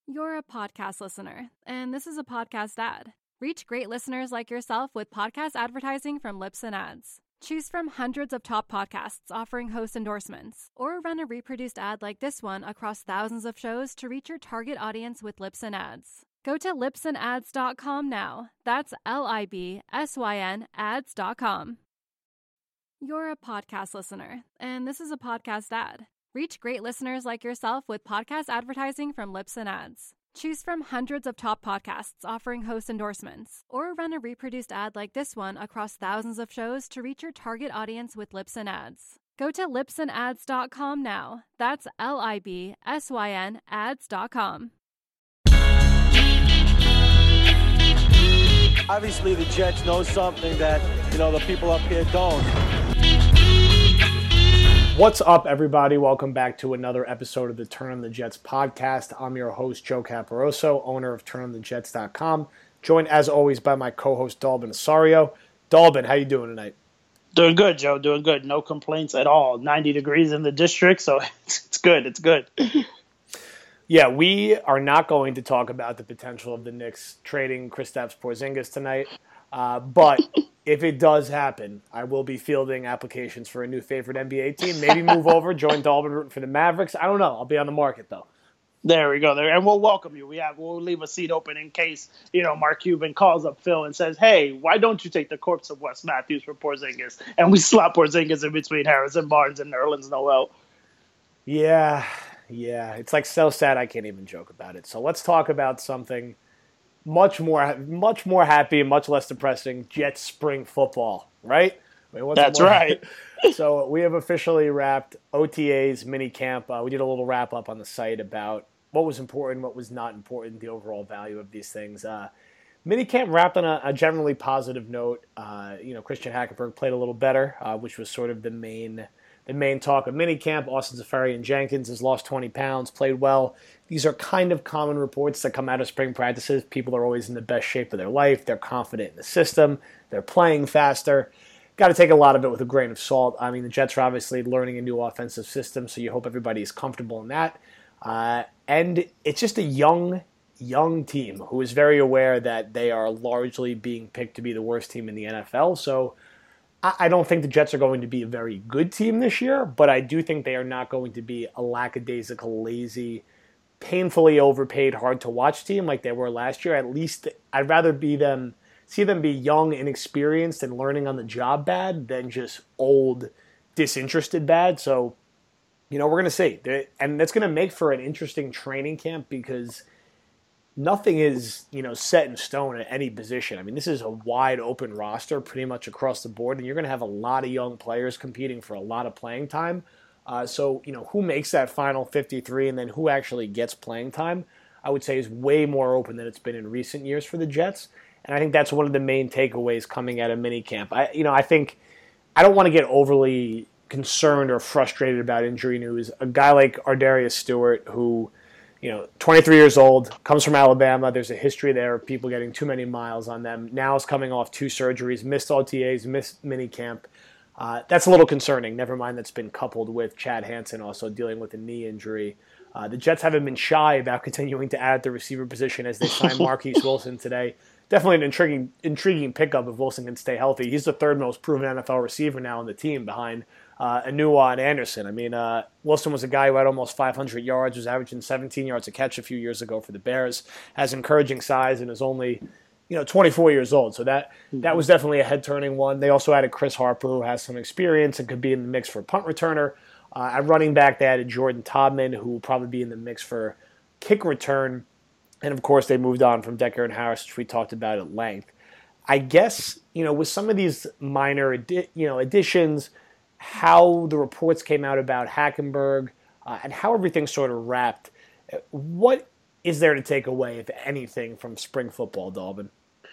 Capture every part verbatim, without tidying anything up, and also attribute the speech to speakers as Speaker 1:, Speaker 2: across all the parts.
Speaker 1: You're a podcast listener, and this is a podcast ad. Reach great listeners like yourself with podcast advertising from Libsyn Ads. Choose from hundreds of top podcasts offering host endorsements, or run a reproduced ad like this one across thousands of shows to reach your target audience with Libsyn Ads. Go to libsyn ads dot com now. That's L I B S Y N ads dot com. You're a podcast listener, and this is a podcast ad. Reach great listeners like yourself with podcast advertising from Libsyn Ads. Choose from hundreds of top podcasts offering host endorsements, or run a reproduced ad like this one across thousands of shows to reach your target audience with Libsyn Ads. Go to libsyn ads dot com now. That's L I B S Y N ads dot com.
Speaker 2: Obviously, the Jets know something that, you know, the people up here don't.
Speaker 3: What's up, everybody? Welcome back to another episode of the Turn on the Jets podcast. I'm your host, Joe Caporoso, owner of turn on the jets dot com, joined, as always, by my co-host, Dalvin Osorio. Dalvin, how you doing tonight?
Speaker 4: Doing good, Joe. Doing good. No complaints at all. ninety degrees in the district, so it's, it's good. It's good.
Speaker 3: Yeah, we are not going to talk about the potential of the Knicks trading Kristaps Porzingis tonight, uh, but if it does happen, I will be fielding applications for a new favorite N B A team. Maybe move over, join Dalvin rooting for the Mavericks. I don't know. I'll be on the market, though.
Speaker 4: There we go. There, and we'll welcome you. We have we'll leave a seat open in case, you know, Mark Cuban calls up Phil and says, "Hey, why don't you take the corpse of Wes Matthews for Porzingis?" And we slap Porzingis in between Harrison Barnes and Nerlens Noel.
Speaker 3: Yeah, yeah. It's like so sad I can't even joke about it. So let's talk about something much more, much more happy and much less depressing. Jets spring football, right? I mean,
Speaker 4: That's
Speaker 3: more?
Speaker 4: right.
Speaker 3: So we have officially wrapped O T As, mini camp. Uh, we did a little wrap up on the site about what was important, what was not important, the overall value of these things. Uh, mini camp wrapped on a, a generally positive note. Uh, you know, Christian Hackenberg played a little better, uh, which was sort of the main the main talk of mini camp. Austin Seferian Jenkins has lost twenty pounds, played well. These are kind of common reports that come out of spring practices. People are always in the best shape of their life. They're confident in the system. They're playing faster. Got to take a lot of it with a grain of salt. I mean, the Jets are obviously learning a new offensive system, so you hope everybody is comfortable in that. Uh, and it's just a young, young team who is very aware that they are largely being picked to be the worst team in the N F L. So I, I don't think the Jets are going to be a very good team this year, but I do think they are not going to be a lackadaisical, lazy, painfully overpaid, hard-to-watch team like they were last year. At least I'd rather be them... see them be young, inexperienced, and learning on the job bad than just old, disinterested bad. So, you know, we're going to see. And that's going to make for an interesting training camp because nothing is, you know, set in stone at any position. I mean, this is a wide open roster pretty much across the board, and you're going to have a lot of young players competing for a lot of playing time. Uh, so, you know, who makes that final fifty-three and then who actually gets playing time, I would say is way more open than it's been in recent years for the Jets. And I think that's one of the main takeaways coming out of minicamp. I, you know, I think I don't want to get overly concerned or frustrated about injury news. A guy like Ardarius Stewart, who, you know, twenty-three years old, comes from Alabama. There's a history there of people getting too many miles on them. Now is coming off two surgeries, missed O T As, missed minicamp. Uh, that's a little concerning. Never mind that's been coupled with Chad Hansen also dealing with a knee injury. Uh, the Jets haven't been shy about continuing to add at the receiver position as they signed Marquise Wilson today. Definitely an intriguing intriguing pickup if Wilson can stay healthy. He's the third most proven N F L receiver now on the team behind uh, Anua and Anderson. I mean, uh, Wilson was a guy who had almost five hundred yards, was averaging seventeen yards a catch a few years ago for the Bears, has encouraging size, and is only, you know, twenty-four years old. So that that was definitely a head-turning one. They also added Chris Harper, who has some experience and could be in the mix for a punt returner. Uh, at running back, they added Jordan Todman, who will probably be in the mix for kick return. And, of course, they moved on from Decker and Harris, which we talked about at length. I guess, you know, with some of these minor, addi- you know, additions, how the reports came out about Hackenberg uh, and how everything sort of wrapped, what is there to take away, if anything, from spring football, Dalvin?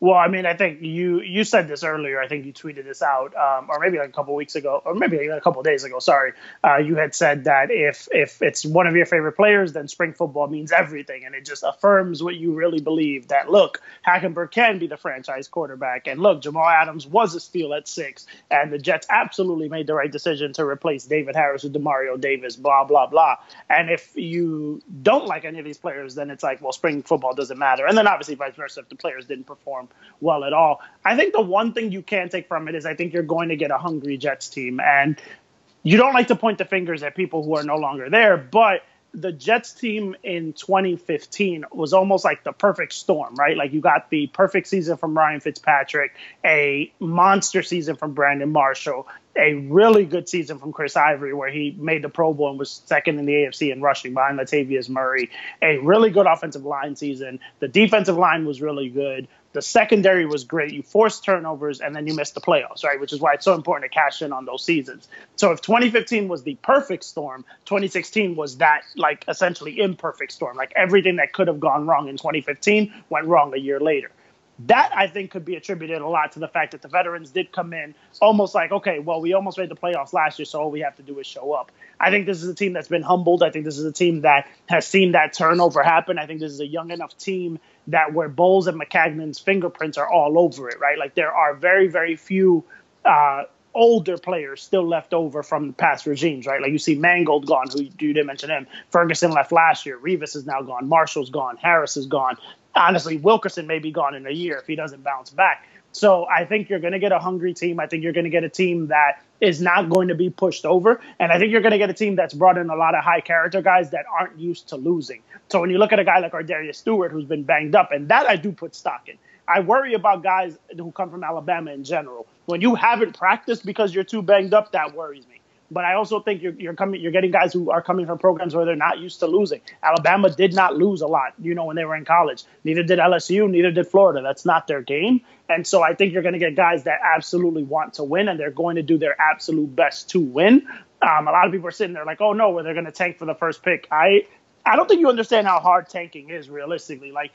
Speaker 4: Well, I mean, I think you you said this earlier. I think you tweeted this out, um, or maybe like a couple weeks ago, or maybe even a couple of days ago. Sorry, uh, you had said that if if it's one of your favorite players, then spring football means everything, and it just affirms what you really believe. That look, Hackenberg can be the franchise quarterback, and look, Jamal Adams was a steal at six, and the Jets absolutely made the right decision to replace David Harris with Demario Davis. Blah blah blah. And if you don't like any of these players, then it's like, well, spring football doesn't matter, and then obviously vice versa if the players didn't perform well at all. I think the one thing you can take from it is I think you're going to get a hungry Jets team. And you don't like to point the fingers at people who are no longer there, but the Jets team in twenty fifteen was almost like the perfect storm, right? Like you got the perfect season from Ryan Fitzpatrick, a monster season from Brandon Marshall, a really good season from Chris Ivory where he made the Pro Bowl and was second in the A F C in rushing behind Latavius Murray, a really good offensive line season. The defensive line was really good. The secondary was great. You forced turnovers, and then you missed the playoffs, right? Which is why it's so important to cash in on those seasons. So if twenty fifteen was the perfect storm, twenty sixteen was that, like, essentially imperfect storm. Like, everything that could have gone wrong in twenty fifteen went wrong a year later. That, I think, could be attributed a lot to the fact that the veterans did come in almost like, okay, well, we almost made the playoffs last year, so all we have to do is show up. I think this is a team that's been humbled. I think this is a team that has seen that turnover happen. I think this is a young enough team that where Bowles and McCagnon's fingerprints are all over it, right? Like there are very, very few uh, older players still left over from the past regimes, right? Like you see Mangold gone, who you didn't mention him. Ferguson left last year. Revis is now gone. Marshall's gone. Harris is gone. Honestly, Wilkerson may be gone in a year if he doesn't bounce back. So I think you're going to get a hungry team. I think you're going to get a team that is not going to be pushed over. And I think you're going to get a team that's brought in a lot of high character guys that aren't used to losing. So when you look at a guy like Ardarius Stewart, who's been banged up, and that I do put stock in. I worry about guys who come from Alabama in general. When you haven't practiced because you're too banged up, that worries me. But I also think you're, you're coming, you're getting guys who are coming from programs where they're not used to losing. Alabama did not lose a lot, you know, when they were in college. Neither did L S U, neither did Florida. That's not their game. And so I think you're going to get guys that absolutely want to win, and they're going to do their absolute best to win. Um, a lot of people are sitting there like, oh, no, well, they're going to tank for the first pick. I, I don't think you understand how hard tanking is realistically. Like,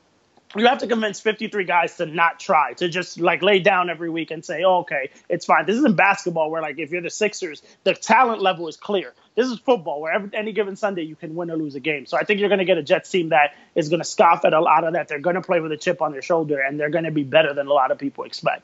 Speaker 4: you have to convince fifty-three guys to not try, to just like lay down every week and say, oh, okay, it's fine. This isn't basketball where like if you're the Sixers, the talent level is clear. This is football where every, any given Sunday you can win or lose a game. So I think you're going to get a Jets team that is going to scoff at a lot of that. They're going to play with a chip on their shoulder, and they're going to be better than a lot of people expect.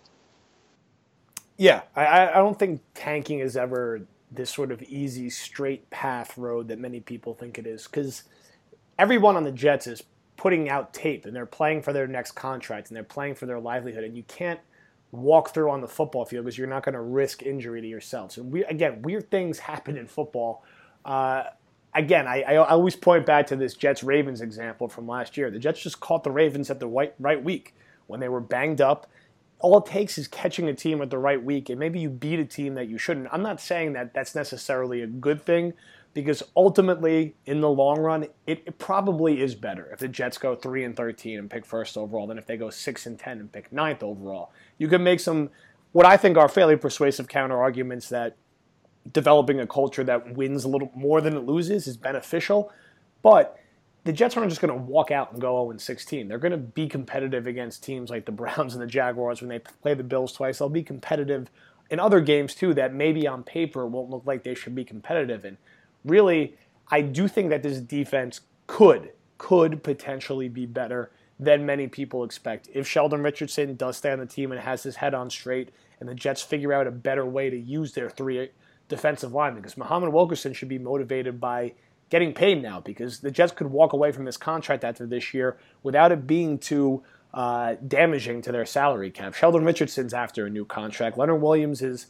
Speaker 3: Yeah, I, I don't think tanking is ever this sort of easy, straight path road that many people think it is, because everyone on the Jets is putting out tape, and they're playing for their next contract, and they're playing for their livelihood, and you can't walk through on the football field because you're not going to risk injury to yourself. So we, again, weird things happen in football. Uh, again, I, I always point back to this Jets-Ravens example from last year. The Jets just caught the Ravens at the right, right week when they were banged up. All it takes is catching a team at the right week, and maybe you beat a team that you shouldn't. I'm not saying that that's necessarily a good thing, because ultimately, in the long run, it, it probably is better if the Jets go three and thirteen and pick first overall than if they go six and ten and pick ninth overall. You can make some, what I think are fairly persuasive counter arguments that developing a culture that wins a little more than it loses is beneficial, but the Jets aren't just going to walk out and go oh and sixteen. They're going to be competitive against teams like the Browns and the Jaguars when they play the Bills twice. They'll be competitive in other games too that maybe on paper won't look like they should be competitive in. Really, I do think that this defense could, could potentially be better than many people expect. If Sheldon Richardson does stay on the team and has his head on straight, and the Jets figure out a better way to use their three defensive linemen, because Muhammad Wilkerson should be motivated by getting paid now, because the Jets could walk away from this contract after this year without it being too uh, damaging to their salary cap. Sheldon Richardson's after a new contract. Leonard Williams is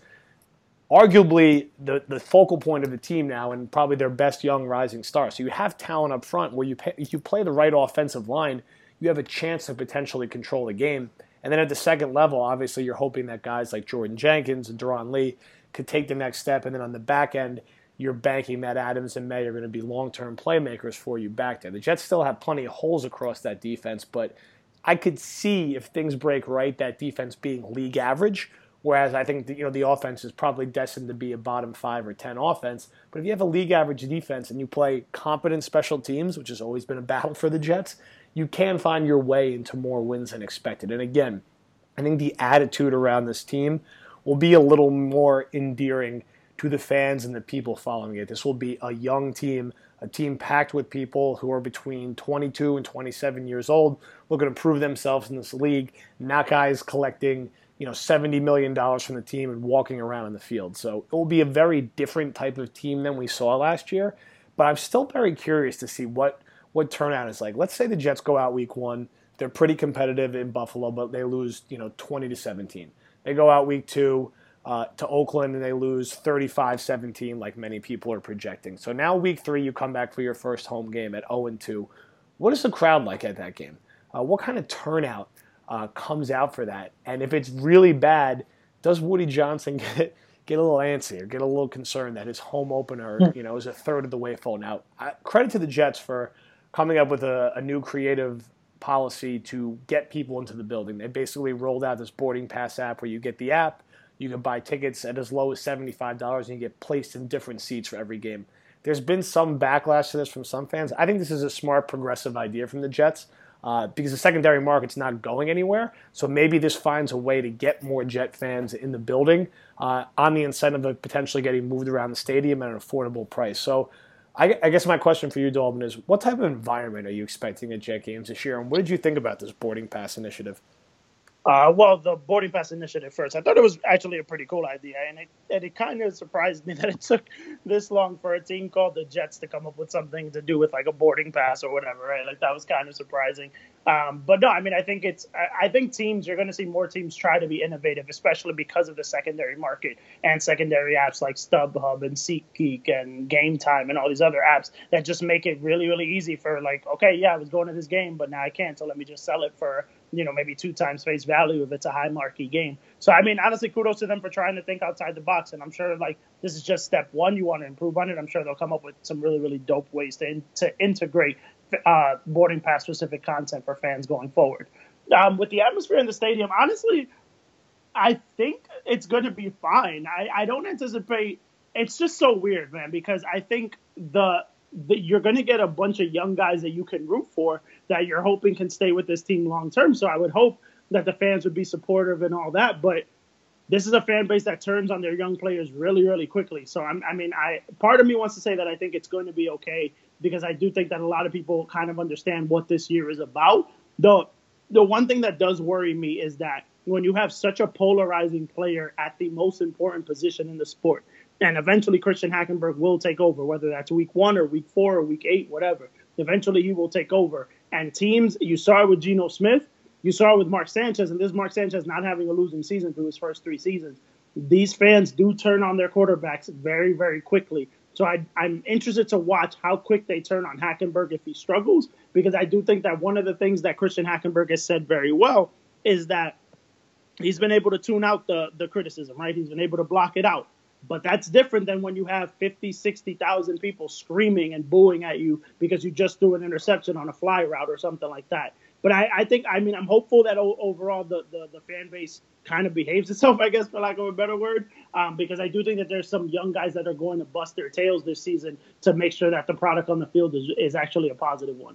Speaker 3: arguably the, the focal point of the team now and probably their best young rising star. So you have talent up front where you pay, if you play the right offensive line, you have a chance to potentially control the game. And then at the second level, obviously you're hoping that guys like Jordan Jenkins and Deron Lee could take the next step. And then on the back end, you're banking that Adams and May are going to be long-term playmakers for you back there. The Jets still have plenty of holes across that defense, but I could see if things break right, that defense being league average, Whereas I think the, you know the offense is probably destined to be a bottom five or ten offense. But if you have a league average defense and you play competent special teams, which has always been a battle for the Jets, you can find your way into more wins than expected. And again, I think the attitude around this team will be a little more endearing to the fans and the people following it. This will be a young team, a team packed with people who are between twenty-two and twenty-seven years old, looking to prove themselves in this league, not guys collecting you know, seventy million dollars from the team and walking around on the field. So it will be a very different type of team than we saw last year. But I'm still very curious to see what, what turnout is like. Let's say the Jets go out week one. They're pretty competitive in Buffalo, but they lose, you know, twenty to seventeen. They go out week two uh, to Oakland and they lose thirty-five seventeen like many people are projecting. So now week three, you come back for your first home game at oh and two. What is the crowd like at that game? Uh, what kind of turnout Uh, comes out for that? And if it's really bad, does Woody Johnson get get a little antsy or get a little concerned that his home opener, you know, is a third of the way full? Now, I, credit to the Jets for coming up with a, a new creative policy to get people into the building. They basically rolled out this boarding pass app where you get the app, you can buy tickets at as low as seventy-five dollars, and you get placed in different seats for every game. There's been some backlash to this from some fans. I think this is a smart, progressive idea from the Jets. Uh, because the secondary market's not going anywhere. So maybe this finds a way to get more Jet fans in the building uh, on the incentive of potentially getting moved around the stadium at an affordable price. So I, I guess my question for you, Dalton, is what type of environment are you expecting at Jet games this year? And what did you think about this boarding pass initiative?
Speaker 4: Uh, well, the boarding pass initiative first. I thought it was actually a pretty cool idea, and it and it kind of surprised me that it took this long for a team called the Jets to come up with something to do with like a boarding pass or whatever, right? Like that was kind of surprising. Um, but no, I mean, I think it's. I, I think teams you're going to see more teams try to be innovative, especially because of the secondary market and secondary apps like StubHub and SeatGeek and Game Time and all these other apps that just make it really, really easy for like, okay, yeah, I was going to this game, but now I can't, so let me just sell it for, you know, maybe two times face value if it's a high marquee game. So, I mean, honestly, kudos to them for trying to think outside the box. And I'm sure, like, this is just step one. You want to improve on it. I'm sure they'll come up with some really, really dope ways to, in, to integrate uh, boarding pass specific content for fans going forward. Um, with the atmosphere in the stadium, honestly, I think it's going to be fine. I, I don't anticipate. It's just so weird, man, because I think the that you're going to get a bunch of young guys that you can root for that you're hoping can stay with this team long term. So I would hope that the fans would be supportive and all that. But this is a fan base that turns on their young players really, really quickly. So I'm, I mean, I part of me wants to say that I think it's going to be okay because I do think that a lot of people kind of understand what this year is about. The the one thing that does worry me is that when you have such a polarizing player at the most important position in the sport, and eventually Christian Hackenberg will take over, whether that's week one or week four or week eight, whatever. Eventually he will take over. And teams, you saw it with Geno Smith, you saw it with Mark Sanchez, and this Mark Sanchez not having a losing season through his first three seasons. These fans do turn on their quarterbacks very, very quickly. So I, I'm interested to watch how quick they turn on Hackenberg if he struggles, because I do think that one of the things that Christian Hackenberg has said very well is that he's been able to tune out the, the criticism, right? He's been able to block it out. But that's different than when you have fifty, sixty thousand people screaming and booing at you because you just threw an interception on a fly route or something like that. But I, I think, I mean, I'm hopeful that o- overall the, the, the fan base kind of behaves itself, I guess, for lack of a better word, um, because I do think that there's some young guys that are going to bust their tails this season to make sure that the product on the field is, is actually a positive one.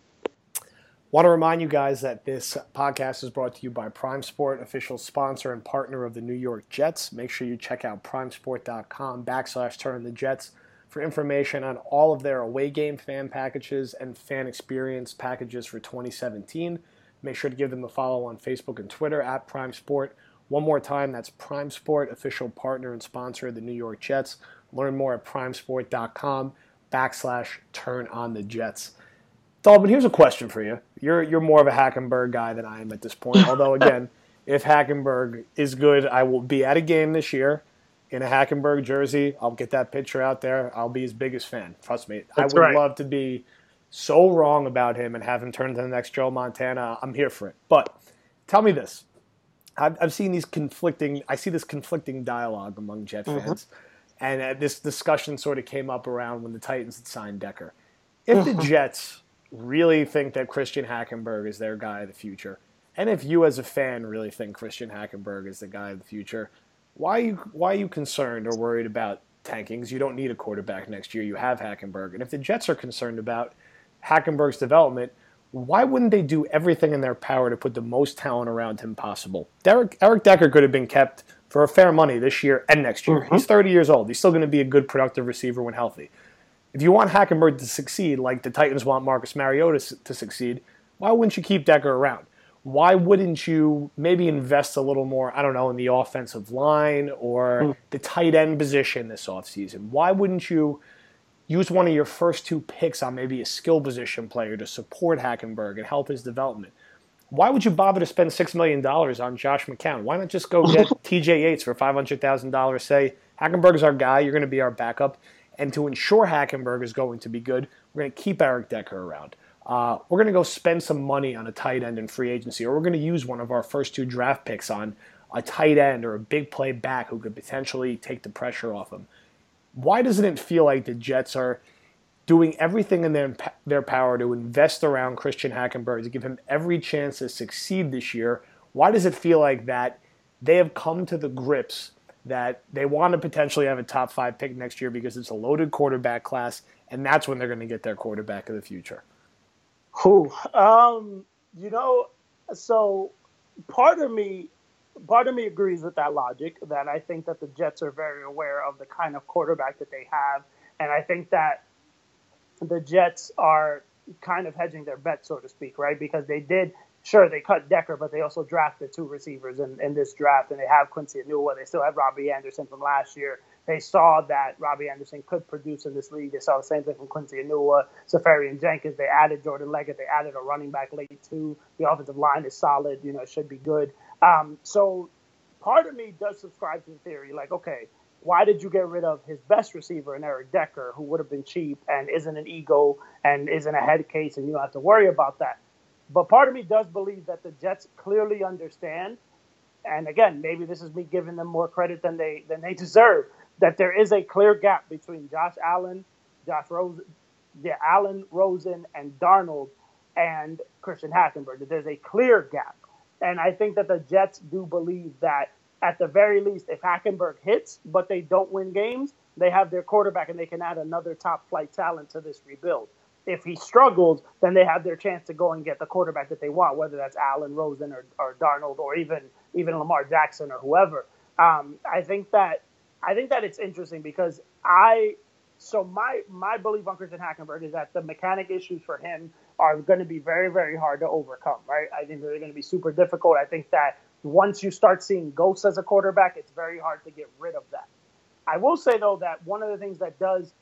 Speaker 3: Want to remind you guys that this podcast is brought to you by Prime Sport, official sponsor and partner of the New York Jets. Make sure you check out primesport.com backslash turn the Jets for information on all of their away game fan packages and fan experience packages for twenty seventeen. Make sure to give them a follow on Facebook and Twitter at Prime Sport. One more time, that's Prime Sport, official partner and sponsor of the New York Jets. Learn more at primesport.com backslash turn on the Jets. Dalton, here's a question for you. You're you're more of a Hackenberg guy than I am at this point. Although, again, if Hackenberg is good, I will be at a game this year in a Hackenberg jersey. I'll get that picture out there. I'll be his biggest fan. Trust me.
Speaker 4: That's
Speaker 3: I would
Speaker 4: right.
Speaker 3: love to be so wrong about him and have him turn into the next Joe Montana. I'm here for it. But tell me this. I've, I've seen these conflicting – I see this conflicting dialogue among Jet fans. Mm-hmm. And uh, this discussion sort of came up around when the Titans had signed Decker. If the Jets – really think that Christian Hackenberg is their guy of the future, And if you as a fan really think Christian Hackenberg is the guy of the future, why are you, why are you concerned or worried about tankings? You don't need a quarterback next year. You have Hackenberg. And if the Jets are concerned about Hackenberg's development, why wouldn't they do everything in their power to put the most talent around him possible? Derek, Eric Decker could have been kept for a fair money this year and next year. Mm-hmm. He's thirty years old. He's still going to be a good, productive receiver when healthy. If you want Hackenberg to succeed like the Titans want Marcus Mariota to succeed, why wouldn't you keep Decker around? Why wouldn't you maybe invest a little more, I don't know, in the offensive line or mm. the tight end position this offseason? Why wouldn't you use one of your first two picks on maybe a skill position player to support Hackenberg and help his development? Why would you bother to spend six million dollars on Josh McCown? Why not just go get T J Yates for five hundred thousand dollars, say, Hackenberg's our guy, you're going to be our backup, and to ensure Hackenberg is going to be good, we're going to keep Eric Decker around. Uh, we're going to go spend some money on a tight end in free agency, or we're going to use one of our first two draft picks on a tight end or a big play back who could potentially take the pressure off him. Why doesn't it feel like the Jets are doing everything in their, their power to invest around Christian Hackenberg, to give him every chance to succeed this year? Why does it feel like that they have come to the grips that they want to potentially have a top five pick next year because it's a loaded quarterback class, and that's when they're going to get their quarterback of the future?
Speaker 4: Who, um, you know, so part of me, part of me agrees with that logic. That I think that the Jets are very aware of the kind of quarterback that they have, and I think that the Jets are kind of hedging their bet, so to speak, right? Because they did, sure, they cut Decker, but they also drafted two receivers in, in this draft, and they have Quincy Enunwa. They still have Robbie Anderson from last year. They saw that Robbie Anderson could produce in this league. They saw the same thing from Quincy Enunwa, Safarian Jenkins. They added Jordan Leggett. They added a running back late, too. The offensive line is solid. You know, it should be good. Um, so part of me does subscribe to the theory, like, okay, why did you get rid of his best receiver in Eric Decker, who would have been cheap and isn't an ego and isn't a head case, and you don't have to worry about that? But part of me does believe that the Jets clearly understand, and again, maybe this is me giving them more credit than they than they deserve, that there is a clear gap between Josh Allen, Josh Rosen, yeah, Allen, Rosen, and Darnold, and Christian Hackenberg. That there's a clear gap, and I think that the Jets do believe that at the very least, if Hackenberg hits, but they don't win games, they have their quarterback and they can add another top flight talent to this rebuild. If he struggles, then they have their chance to go and get the quarterback that they want, whether that's Allen, Rosen, or, or Darnold, or even even Lamar Jackson or whoever. Um, I think that I think that it's interesting because I so my my belief on Christian Hackenberg is that the mechanic issues for him are going to be very, very hard to overcome. Right? I think they're going to be super difficult. I think that once you start seeing ghosts as a quarterback, it's very hard to get rid of that. I will say, though, that one of the things that does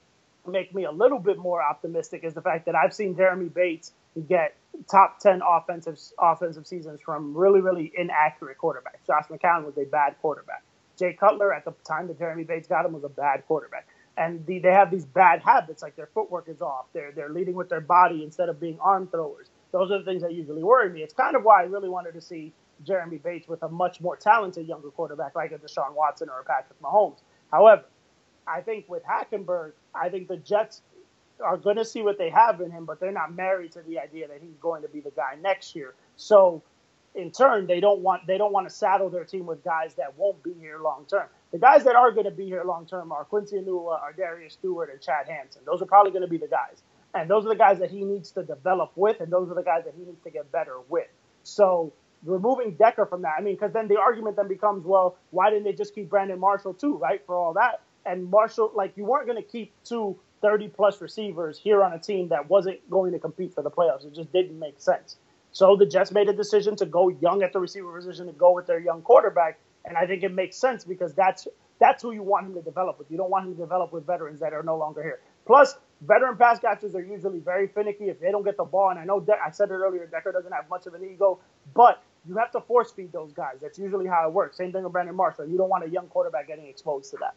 Speaker 4: make me a little bit more optimistic is the fact that I've seen Jeremy Bates get top ten offensive offensive seasons from really, really inaccurate quarterbacks. Josh McCown was a bad quarterback. Jay Cutler, at the time that Jeremy Bates got him, was a bad quarterback. And the, they have these bad habits, like their footwork is off. They're, they're leading with their body instead of being arm throwers. Those are the things that usually worry me. It's kind of why I really wanted to see Jeremy Bates with a much more talented younger quarterback like a Deshaun Watson or a Patrick Mahomes. However, I think with Hackenberg, I think the Jets are going to see what they have in him, but they're not married to the idea that he's going to be the guy next year. So, in turn, they don't want they don't want to saddle their team with guys that won't be here long term. The guys that are going to be here long term are Quincy Enunwa, are Darius Stewart, and Chad Hansen. Those are probably going to be the guys, and those are the guys that he needs to develop with, and those are the guys that he needs to get better with. So, removing Decker from that, I mean, because then the argument then becomes, well, why didn't they just keep Brandon Marshall too, right, for all that? And Marshall, like, you weren't going to keep two thirty-plus receivers here on a team that wasn't going to compete for the playoffs. It just didn't make sense. So the Jets made a decision to go young at the receiver position, to go with their young quarterback, and I think it makes sense because that's that's who you want him to develop with. You don't want him to develop with veterans that are no longer here. Plus, veteran pass catchers are usually very finicky if they don't get the ball, and I know De- I said it earlier, Decker doesn't have much of an ego, but you have to force feed those guys. That's usually how it works. Same thing with Brandon Marshall. You don't want a young quarterback getting exposed to that.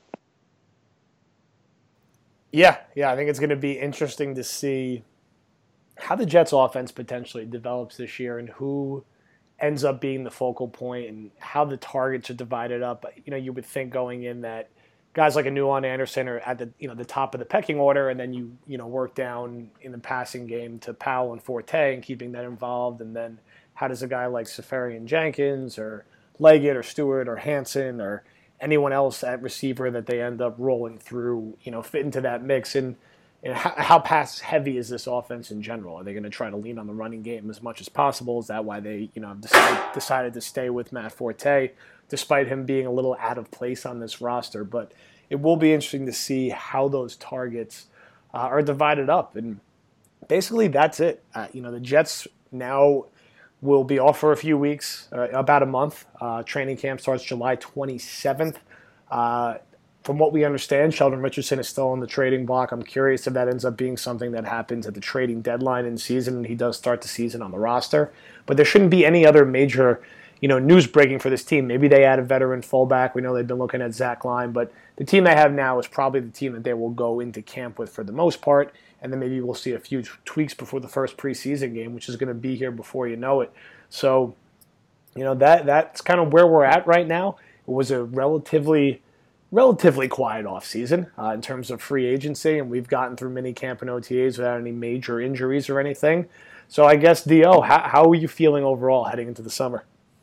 Speaker 3: Yeah, yeah, I think it's going to be interesting to see how the Jets offense potentially develops this year and who ends up being the focal point and how the targets are divided up. You know, you would think going in that guys like a Nuwan Anderson are at the you know the top of the pecking order, and then you you know work down in the passing game to Powell and Forte and keeping that involved, and then how does a guy like Safarian Jenkins or Leggett or Stewart or Hanson or anyone else at receiver that they end up rolling through, you know, fit into that mix? And, and how, how pass heavy is this offense in general? Are they going to try to lean on the running game as much as possible? Is that why they, you know, decided, decided to stay with Matt Forte, despite him being a little out of place on this roster? But it will be interesting to see how those targets uh, are divided up. And basically that's it. Uh, you know, the Jets now will be off for a few weeks, uh, about a month. Uh, training camp starts July twenty-seventh. Uh, from what we understand, Sheldon Richardson is still on the trading block. I'm curious if that ends up being something that happens at the trading deadline in season and he does start the season on the roster. But there shouldn't be any other major, you know, news breaking for this team. Maybe they add a veteran fullback. We know they've been looking at Zach Line, but the team they have now is probably the team that they will go into camp with for the most part. And then maybe we'll see a few tweaks before the first preseason game, which is going to be here before you know it. So, you know, that that's kind of where we're at right now. It was a relatively, relatively quiet offseason uh, in terms of free agency, and we've gotten through mini camp and O T As without any major injuries or anything. So I guess, D O, how, how are you feeling overall heading into the summer?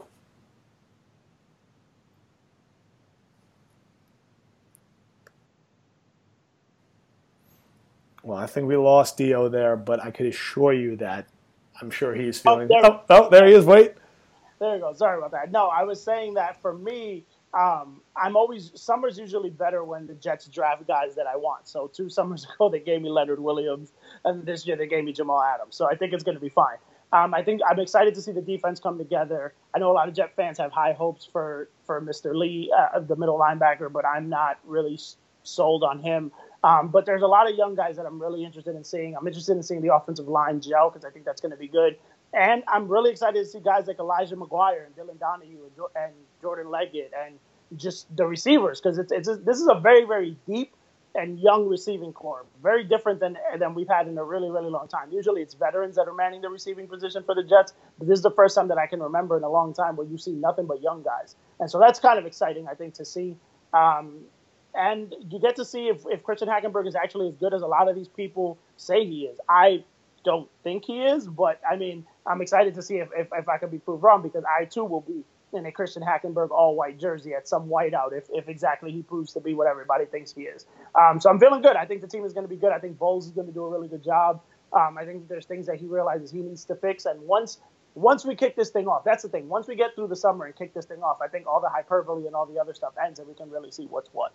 Speaker 3: Well, I think we lost D O there, but I could assure you that I'm sure he's feeling. Oh, there, oh, oh, there he is. Wait.
Speaker 4: There you go. Sorry about that. No, I was saying that for me, um, I'm always summer's usually better when the Jets draft guys that I want. So two summers ago they gave me Leonard Williams, and this year they gave me Jamal Adams. So I think it's going to be fine. Um, I think I'm excited to see the defense come together. I know a lot of Jet fans have high hopes for for Mister Lee, uh, the middle linebacker, but I'm not really sold on him. Um, but there's a lot of young guys that I'm really interested in seeing. I'm interested in seeing the offensive line gel because I think that's going to be good. And I'm really excited to see guys like Elijah McGuire and Dylan Donahue and Jordan Leggett and just the receivers because it's it's a, this is a very, very deep and young receiving corps. Very different than than we've had in a really, really long time. Usually it's veterans that are manning the receiving position for the Jets. But this is the first time that I can remember in a long time where you see nothing but young guys. And so that's kind of exciting, I think, to see. Um, And you get to see if, if Christian Hackenberg is actually as good as a lot of these people say he is. I don't think he is, but, I mean, I'm excited to see if, if, if I can be proved wrong because I, too, will be in a Christian Hackenberg all-white jersey at some whiteout if, if exactly he proves to be what everybody thinks he is. Um, so I'm feeling good. I think the team is going to be good. I think Bowles is going to do a really good job. Um, I think there's things that he realizes he needs to fix. And once once we kick this thing off, that's the thing. Once we get through the summer and kick this thing off, I think all the hyperbole and all the other stuff ends and we can really see what's what.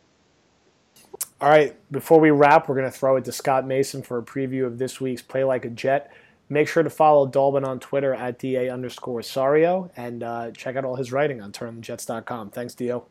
Speaker 3: All right, before we wrap, we're going to throw it to Scott Mason for a preview of this week's Play Like a Jet. Make sure to follow Dalbin on Twitter at D A underscore Sario and uh, check out all his writing on turn on the jets dot com. Thanks, Dio.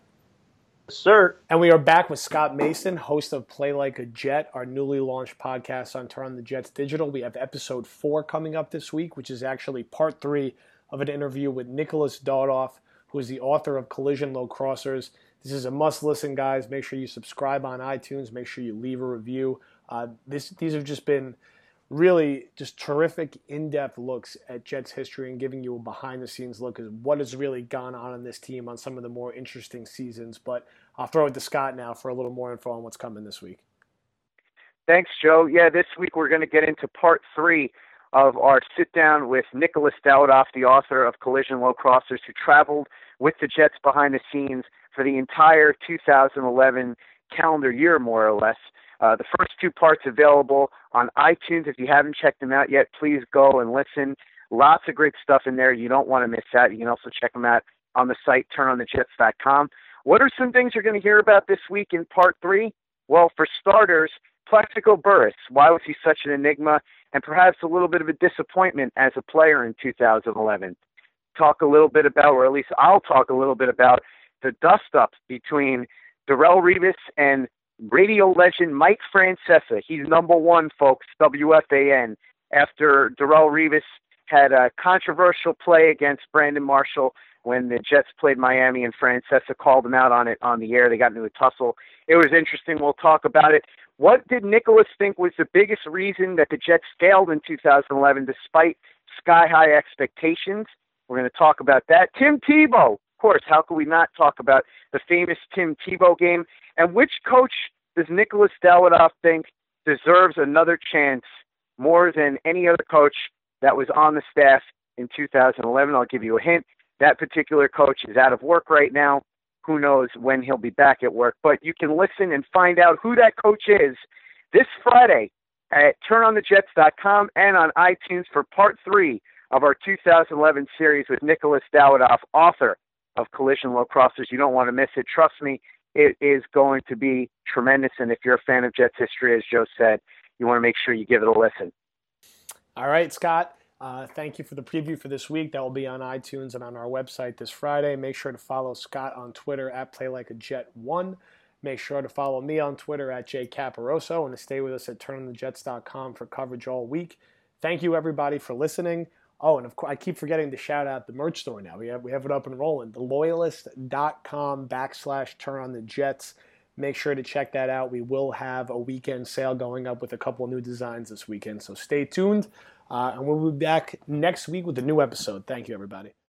Speaker 4: Sir.
Speaker 3: And we are back with Scott Mason, host of Play Like a Jet, our newly launched podcast on Turn on the Jets Digital. We have episode four coming up this week, which is actually part three of an interview with Nicholas Dadoff, who is the author of Collision Low Crossers. This is a must-listen, guys. Make sure you subscribe on iTunes. Make sure you leave a review. Uh, this, these have just been really just terrific in-depth looks at Jets history and giving you a behind-the-scenes look at what has really gone on in this team on some of the more interesting seasons. But I'll throw it to Scott now for a little more info on what's coming this week.
Speaker 5: Thanks, Joe. Yeah, this week we're going to get into part three of our sit-down with Nicholas Dawidoff, the author of Collision Low Crossers, who traveled with the Jets behind the scenes for the entire two thousand eleven calendar year, more or less. Uh, the first two parts available on iTunes. If you haven't checked them out yet, please go and listen. Lots of great stuff in there. You don't want to miss that. You can also check them out on the site, turn on the jets dot com. What are some things you're going to hear about this week in part three? Well, for starters, Plaxico Burress. Why was he such an enigma and perhaps a little bit of a disappointment as a player in two thousand eleven? Talk a little bit about, or at least I'll talk a little bit about, the dust-up between Darrelle Revis and radio legend Mike Francesa. He's number one, folks, W F A N, after Darrelle Revis had a controversial play against Brandon Marshall when the Jets played Miami and Francesa called him out on it on the air. They got into a tussle. It was interesting. We'll talk about it. What did Nicholas think was the biggest reason that the Jets failed in two thousand eleven despite sky-high expectations? We're going to talk about that. Tim Tebow. Of course, how could we not talk about the famous Tim Tebow game? And which coach does Nicholas Dawidoff think deserves another chance more than any other coach that was on the staff in two thousand eleven. I'll give you a hint. That particular coach is out of work right now. Who knows when he'll be back at work. But you can listen and find out who that coach is this Friday at turn on the jets dot com and on iTunes for part three of our two thousand eleven series with Nicholas Dawidoff, author of Collision Low Crossers. You don't want to miss it. Trust me, it is going to be tremendous. And if you're a fan of Jets history, as Joe said, you want to make sure you give it a listen.
Speaker 3: All right, Scott. Uh, thank you for the preview for this week. That will be on iTunes and on our website this Friday. Make sure to follow Scott on Twitter at Play Like a Jet one. Make sure to follow me on Twitter at Jay Caparoso and to stay with us at turn on the jets dot com for coverage all week. Thank you, everybody, for listening. Oh, and of course, I keep forgetting to shout out the merch store now. We have we have it up and rolling. The loyalist dot com backslash turn on the jets. Make sure to check that out. We will have a weekend sale going up with a couple of new designs this weekend, so stay tuned. Uh, and we'll be back next week with a new episode. Thank you, everybody.